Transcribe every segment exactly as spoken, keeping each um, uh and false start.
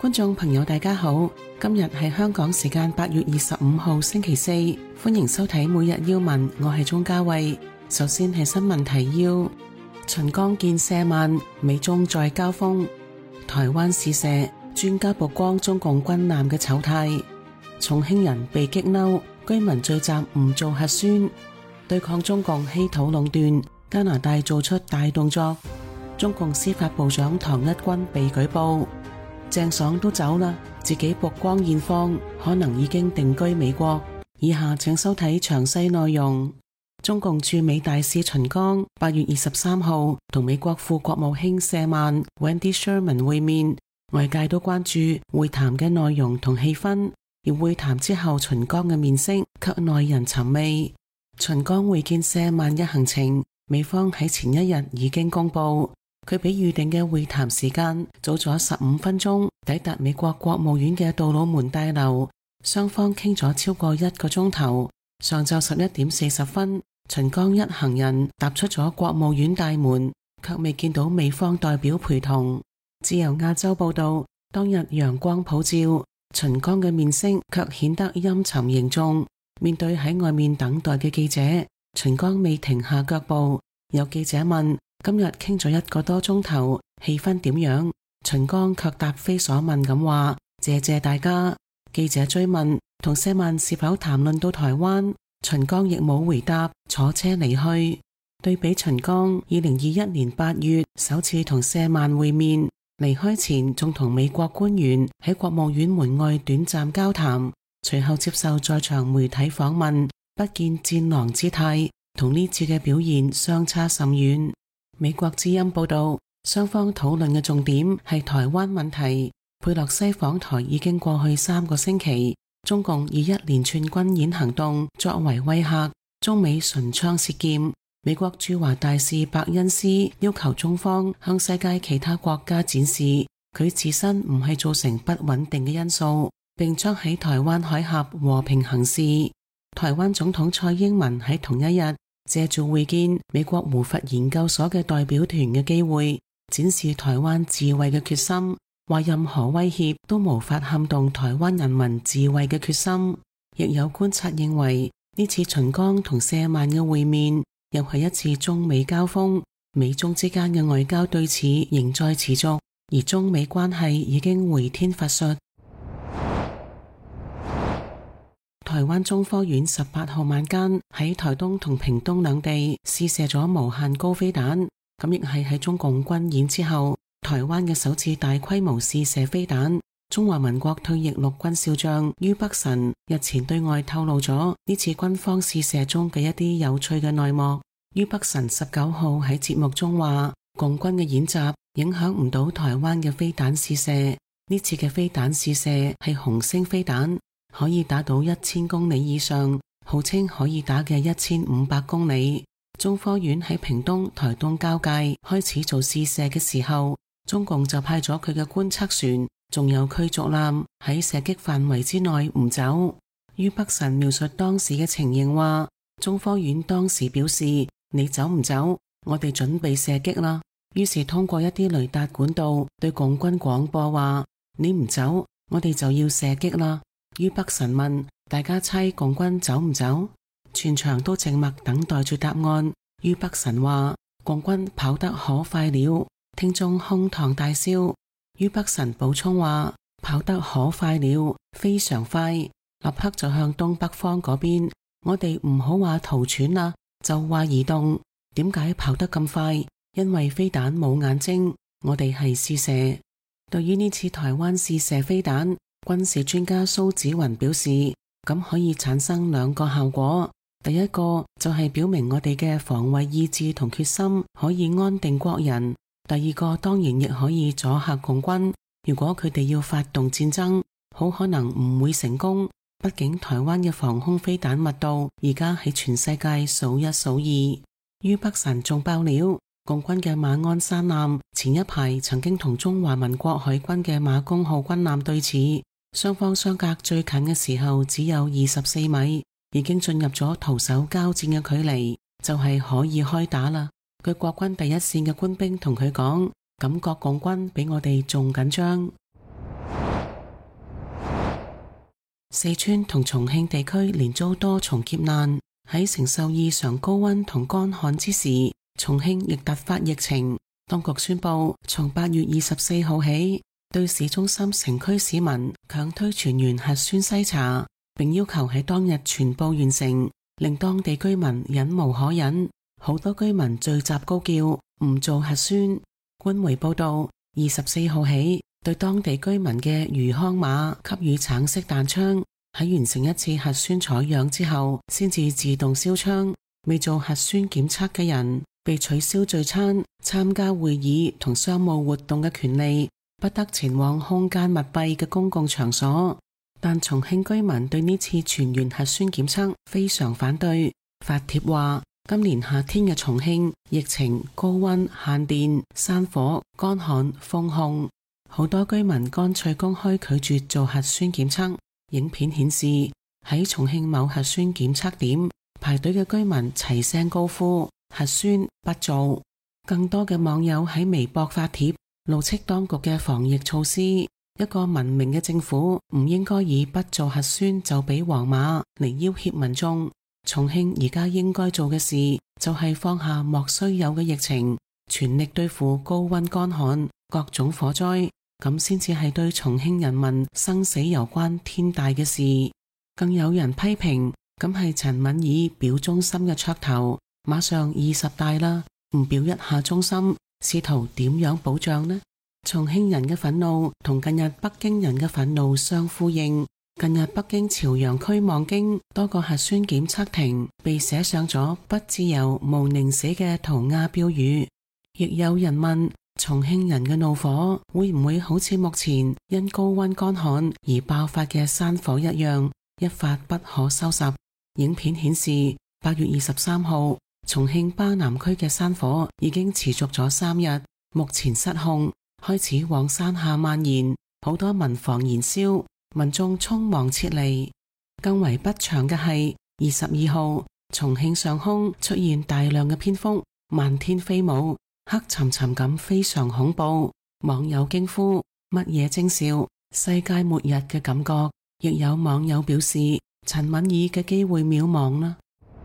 觀眾朋友大家好，今日係香港時間八月二十五號星期四，歡迎收睇每日要聞，我係鍾嘉慧。首先係新聞提要：秦剛見舍曼，美中再交鋒；台灣試射，專家曝光中共軍艦嘅醜態；重慶人被激嬲，居民聚集唔做核酸；對抗中共稀土壟斷，加拿大做出大動作；中共司法部長唐一軍被舉報。鄭爽都走啦，自己曝光現況，可能已經定居美國。以下請收睇詳細內容。中共駐美大使秦剛八月二十三號同美國副國務卿舍曼 Wendy Sherman 會面，外界都關注會談嘅內容同氣氛，而會談之後秦剛嘅面色卻耐人尋味。秦剛會見舍曼嘅行程，美方喺前一日已經公布。佢比預定嘅會談時間早咗十五分鐘抵達美國國務院嘅杜魯門大樓，雙方傾咗超過一個鐘頭。上晝十一點四十分，秦剛一行人踏出咗國務院大門，卻未見到美方代表陪同。自由亞洲報道，當日陽光普照，秦剛嘅面色卻顯得陰沉凝重。面對喺外面等待嘅記者，秦剛未停下腳步。有記者問：今日傾咗一個多鐘頭，氣氛點樣？秦剛卻答非所問咁話：謝謝大家。記者追問同舍曼是否談論到台灣，秦剛亦冇回答，坐車離去。對比秦剛二零二一年八月首次同舍曼會面，離開前仲同美國官員喺國務院門外短暫交談，隨後接受在場媒體訪問，不見戰狼姿態，同呢次嘅表現相差甚遠。美國之音報道，雙方討論嘅重點係台灣問題。佩洛西訪台已經過去三個星期，中共以一連串軍演行動作為威嚇，中美唇槍舌劍。美國駐華大使伯恩斯要求中方向世界其他國家展示佢自身唔係造成不穩定嘅因素，並將喺台灣海峽和平行事。台灣總統蔡英文喺同一日借住會見美國胡佛研究所嘅代表團嘅機會，展示台灣自衛嘅決心，話任何威脅都無法撼動台灣人民自衛嘅決心。亦有觀察認為，呢次秦剛同舍曼嘅會面，又係一次中美交鋒，美中之間嘅外交對峙仍在持續，而中美關係已經回天乏術。台灣中科院十八號晚間喺台東同屏東兩地試射咗無限高飛彈，咁亦係喺中共軍演之後，台灣嘅首次大規模試射飛彈。中華民國退役陸軍少將于北辰日前對外透露咗呢次軍方試射中嘅一啲有趣嘅內幕。于北辰十九號喺節目中話，共軍嘅演習影響唔到台灣嘅飛彈試射，呢次嘅飛彈試射係紅星飛彈，可以打到一千公里以上，號稱可以打嘅一千五百公里。中科院喺屏東、台東交界開始做試射嘅時候，中共就派咗佢嘅觀測船，仲有驅逐艦喺射擊範圍之內唔走。于北辰描述當時嘅情形話，中科院當時表示：你走唔走？我哋準備射擊啦。於是通過一啲雷達管道對共軍廣播話：你唔走，我哋就要射擊啦。于北辰問大家猜共軍走唔走？全場都靜默等待住答案。于北辰話：共軍跑得可快了。聽眾哄堂大笑。于北辰補充話：跑得可快了，非常快，立刻就向東北方嗰邊。我哋唔好話逃竄啦，就話移動。點解跑得咁快？因為飛彈冇眼睛，我哋係試射。對於呢次台灣試射飛彈，軍事專家蘇紫雲表示，咁可以產生兩個效果。第一個就係表明我哋嘅防衛意志同決心可以安定國人。第二個當然亦可以阻嚇共軍，如果佢哋要發動戰爭，好可能唔會成功。畢竟台灣嘅防空飛彈密度而家喺全世界數一數二。于北辰仲爆料，共軍嘅馬鞍山艦前一排曾經同中華民國海軍嘅馬公號軍艦對峙，雙方相隔最近嘅時候只有二十四米，已經進入咗徒手交戰嘅距離，就係可以開打啦。佢國軍第一線嘅官兵同佢講，感覺共軍比我哋仲緊張。 四川同重慶地區連遭多重劫難。喺承受異常高溫同乾旱之時，重慶亦突發疫情。當局宣布，從八月二十四號起，對市中心城區市民強推全員核酸篩查，並要求喺當日全部完成，令當地居民忍無可忍。好多居民聚集高叫唔做核酸。官媒報道，二十四號起對當地居民嘅魚康碼給予橙色彈窗，喺完成一次核酸採樣之後先至自動燒窗。未做核酸檢測嘅人被取消聚餐、參加會議同商務活動嘅權利，不得前往空間密閉嘅公共場所。但重慶居民對呢次全員核酸檢測非常反對。發帖話，今年夏天嘅重慶疫情高溫、限電、山火、乾旱、封控，好多居民乾脆公開拒絕做核酸檢測。影片顯示，喺重慶某核酸檢測點排隊嘅居民齊聲高呼核酸不做。更多嘅網友喺微博發帖怒斥當局嘅防疫措施。一個文明嘅政府唔應該以不做核酸就俾黃碼嚟要挾民眾。重慶而家應該做嘅事就係放下莫須有嘅疫情，全力對付高溫乾旱各種火災，咁先至係對重慶人民生死攸關天大嘅事。更有人批評，咁係陳敏爾表忠心嘅噱頭，馬上二十大啦，唔表一下忠心，試圖點樣保障呢？重慶人嘅憤怒同近日北京人嘅憤怒相呼應。近日北京朝陽區望京多個核酸檢測亭被寫上咗不自由無寧死嘅塗鴉標語，亦有人問重慶人嘅怒火會唔會好似目前因高溫乾旱而爆發嘅山火一樣，一發不可收拾。影片顯示，八月二十三號重慶巴南區嘅山火已經持續咗三日，目前失控，開始往山下蔓延，好多民房燃燒，民眾匆忙撤離。更為不祥嘅係，二十二號重慶上空出現大量嘅蝙蝠，漫天飛舞，黑沉沉咁，非常恐怖。網友驚呼：乜嘢徵兆？世界末日嘅感覺。亦有網友表示，陳敏爾嘅機會渺茫啦。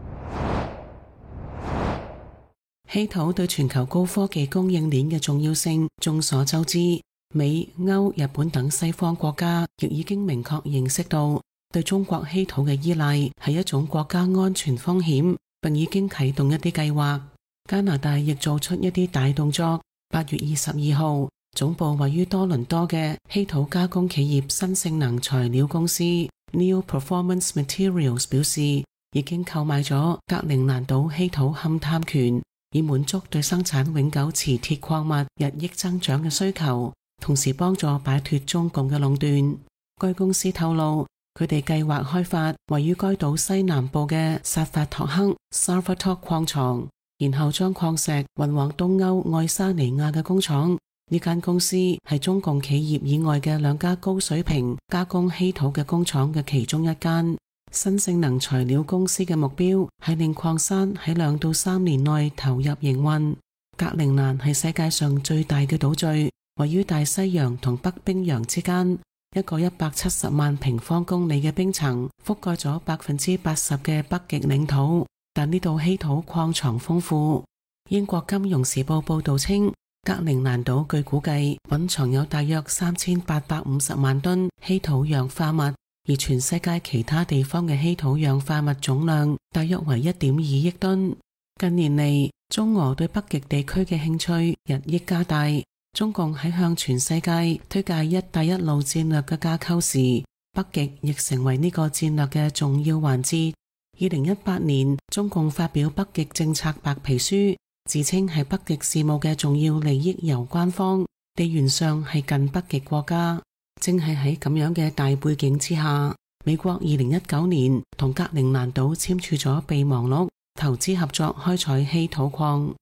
稀土對全球高科技供應鏈嘅重要性眾所周知，美、歐、日本等西方國家亦已經明確認識到對中國稀土嘅依賴係一種國家安全風險，並已經啟動一啲計劃。加拿大亦做出一啲大動作。八月二十二號，總部位於多倫多嘅稀土加工企業新性能材料公司 New Performance Materials 表示，已經購買咗格陵蘭島稀土勘探權，以滿足對生產永久磁鐵礦物日益增長嘅需求，同時幫助擺脫中共嘅壟斷。該公司透露，佢哋計劃開發位於該島西南部嘅薩法托克 Sarvatok 礦床，然後將礦石運往東歐愛沙尼亞嘅工廠。呢間公司係中共企業以外嘅兩家高水平加工稀土嘅工廠嘅其中一間。新性能材料公司嘅目標係令礦山喺兩到三年內投入營運。格陵蘭係世界上最大嘅島嶼，位於大西洋同北冰洋之間，一個一百七十萬平方公里嘅冰層覆蓋咗百分之八十嘅北極領土。但呢度稀土礦藏豐富。英國金融時報報道稱，格陵蘭島據估計蘊藏有大約三千八百五十萬噸稀土氧化物，而全世界其他地方嘅稀土氧化物總量大約為一點二億噸。近年嚟，中俄對北極地區嘅興趣日益加大。中共喺向全世界推介一帶一路戰略嘅架構時，北極亦成為呢個戰略嘅重要環節。二零一八年，中共發表北極政策白皮書，自稱係北極事務嘅重要利益攸關方，地緣上係近北極國家。正係喺咁樣嘅大背景之下，美國二零一九年同格陵蘭島簽署咗備忘錄，投資合作開採稀土礦。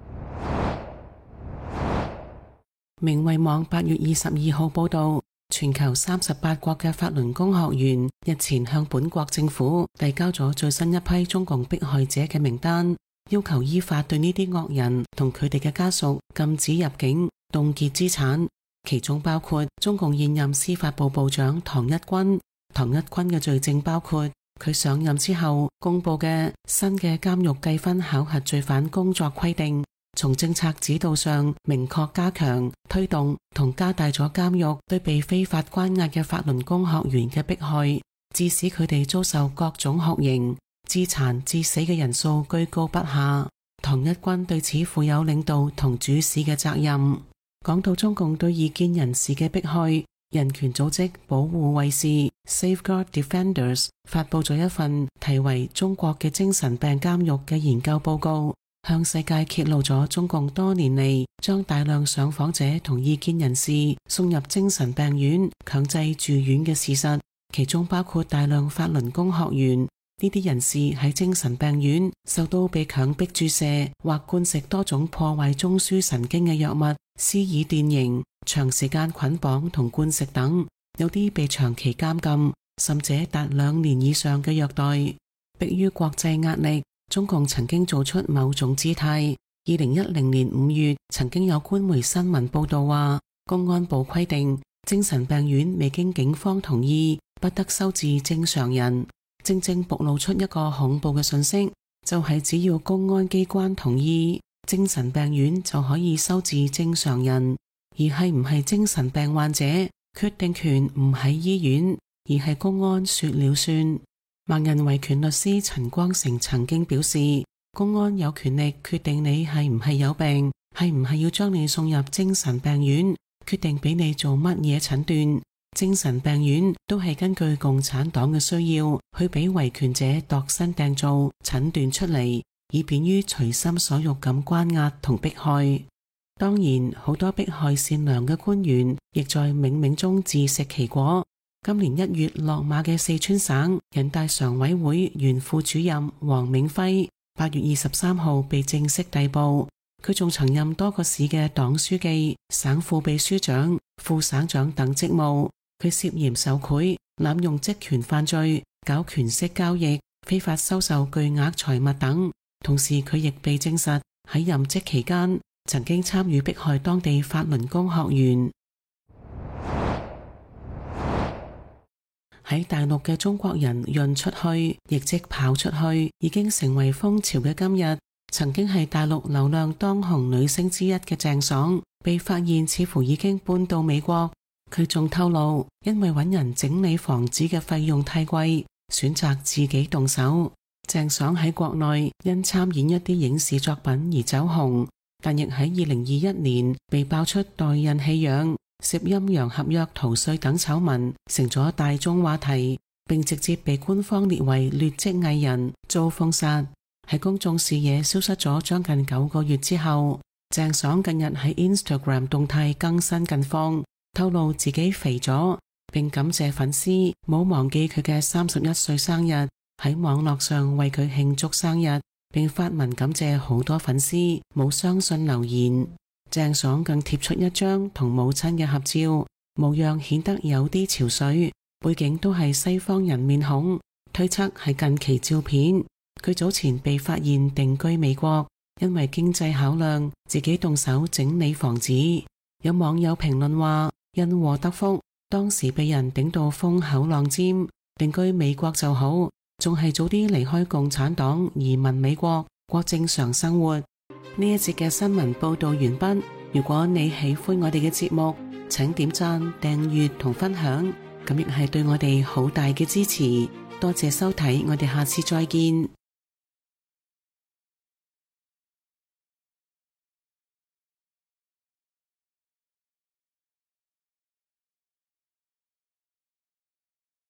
明衛網八月二十二號報道，全球三十八國嘅法輪功學員日前向本國政府遞交咗最新一批中共迫害者嘅名單，要求依法對呢啲惡人同佢哋嘅家屬禁止入境、凍結資產，其中包括中共現任司法部部長唐一軍、 唐一坤嘅罪證包括佢上任之後公布嘅新嘅監獄計分考核罪犯工作規定，從政策指導上明確加強、推動同加大咗監獄對被非法關押嘅法輪功學員嘅迫害，致使佢哋遭受各種酷刑，致殘致死嘅人數居高不下。唐一軍對此負有領導同主使嘅責任。講到中共對異見人士嘅迫害，人權組織保護衛士 Safeguard Defenders 發佈咗一份題為《中國嘅精神病監獄》嘅研究報告，向世界揭露咗中共多年嚟將大量上訪者同異見人士送入精神病院強制住院嘅事實，其中包括大量法輪功學員。呢啲人士喺精神病院受到被強迫注射或灌食多種破壞中樞神經嘅藥物、施以電刑、長時間捆綁同灌食等，有啲被長期監禁，甚至達兩年以上嘅虐待。迫於國際壓力，中共曾經做出某種姿態。二零一零年五月，曾經有官媒新聞報道話，公安部規定精神病院未經警方同意不得收治正常人。正正暴露出一個恐怖嘅訊息，就係只要公安機關同意，精神病院就可以收治正常人，而係唔係精神病患者決定權唔喺醫院，而係公安說了算。盲人維權律師陳光誠曾經表示，公安有權力決定你係唔係有病，係唔係要將你送入精神病院，決定俾你做乜嘢診斷。精神病院都係根據共產黨嘅需要去俾維權者度身訂造診斷出嚟，以便於隨心所欲咁關押同迫害。當然，好多迫害善良嘅官員亦在冥冥中自食其果。今年一月落馬嘅四川省人大常委會原副主任黃銘輝，八月二十三號被正式逮捕。佢仲曾任多個市嘅黨書記、省副秘書長、副省長等職務。佢涉嫌受賄、濫用職權犯罪、搞權色交易、非法收受巨額財物等。同時，佢亦被證實喺任職期間曾經參與迫害當地法輪功學員。喺大陸嘅中國人潤出去，亦即跑出去，已經成為風潮嘅今日，曾經係大陸流量當紅女星之一嘅鄭爽，被發現似乎已經搬到美國。佢仲透露，因為揾人整理房子嘅費用太貴，選擇自己動手。鄭爽喺國內因參演一啲影視作品而走紅，但亦喺二零二一年被爆出代孕棄養、涉陰陽合約逃稅等醜聞，成咗大眾話題，並直接被官方列為劣跡藝人，遭封殺。喺公眾視野消失咗將近九個月之後，鄭爽近日喺 Instagram 動態更新近況，透露自己肥咗，並感謝粉絲冇忘記佢嘅三十一歲生日，喺網絡上為佢慶祝生日，並發文感謝好多粉絲冇相信留言。鄭爽更貼出一張同母親嘅合照，模樣顯得有啲憔悴，背景都係西方人面孔，推測係近期照片。佢早前被發現定居美國，因為經濟考量，自己動手整理房子。有網友評論話，因禍得福，當時被人頂到風口浪尖，定居美國就好，仲係早啲離開共產黨移民美國，過正常生活。呢一節嘅新聞報道完畢。如果你喜歡我哋嘅節目，請點讚、訂閱同分享，咁亦係對我哋好大嘅支持。多謝收睇，我哋下次再見。